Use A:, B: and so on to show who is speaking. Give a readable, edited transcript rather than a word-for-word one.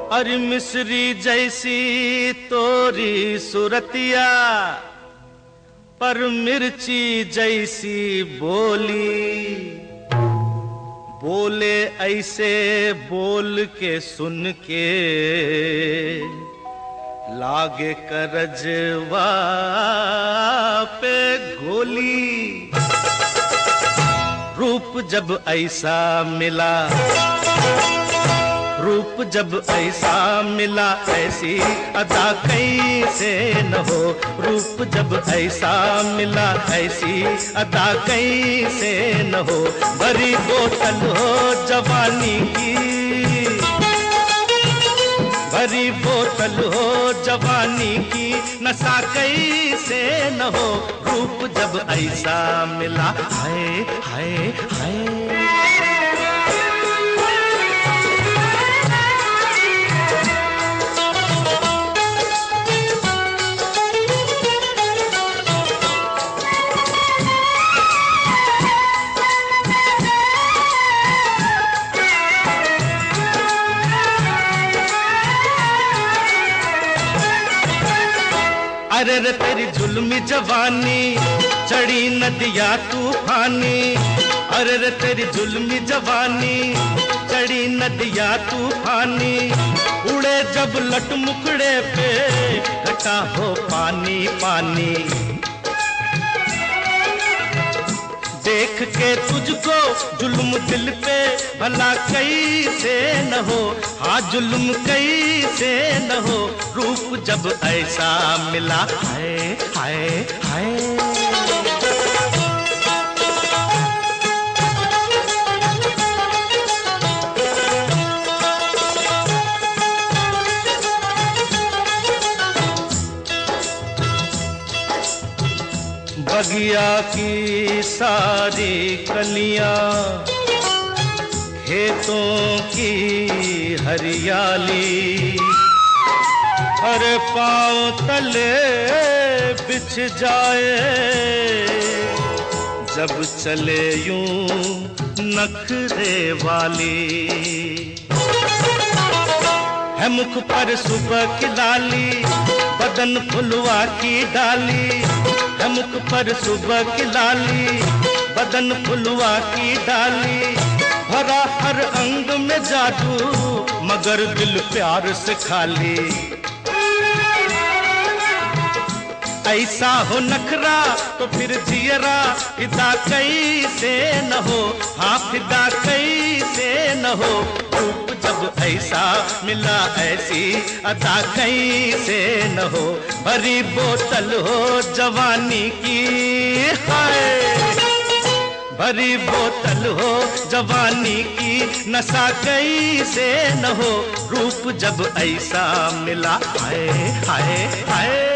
A: अरे मिस्री जैसी तोरी सुरतिया, पर मिर्ची जैसी बोली। बोले ऐसे बोल के सुन के लागे करजवा पे गोली। रूप जब ऐसा मिला, रूप जब ऐसा मिला, ऐसी अदा कैसे न हो। रूप जब ऐसा मिला, ऐसी अदा कैसे न हो। भरी बोतल हो जवानी की, भरी बोतल हो जवानी की, नशा कैसे न हो। रूप जब ऐसा मिला, हाय हाय हाय। अरे रे तेरी जुल्मी जवानी, चढ़ी नदिया तूफानी। अरे रे तेरी जुल्मी जवानी, चढ़ी नदिया तूफानी। उड़े जब लट मुखड़े पे, घटा हो पानी पानी। देख के तुझको जुल्म दिल पे, भला कैसे न हो। हाँ जुल्म कैसे न हो। रूप जब ऐसा मिला, हाय हाय हाय। बगिया की सारी कलियां, खेतों की हरियाली, हर पांव तले बिछ जाए जब चले यूं नखरे वाली। है मुख पर सुबह की लाली, बदन फुलवा की डाली। है मुख पर सुबह की लाली, बदन फुलवा की डाली। भरा हर अंग में जादू, मगर दिल प्यार से खाली। ऐसा हो नखरा तो फिर जियरा, फिदा कैसे न हो। हाँ फिदा कैसे न हो। रूप जब ऐसा मिला, ऐसी अदा कैसे न हो। भरी बोतल हो जवानी की, हाय। भरी बोतल हो जवानी की, नशा कैसे न हो। रूप जब ऐसा मिला, हाय हाय हाय।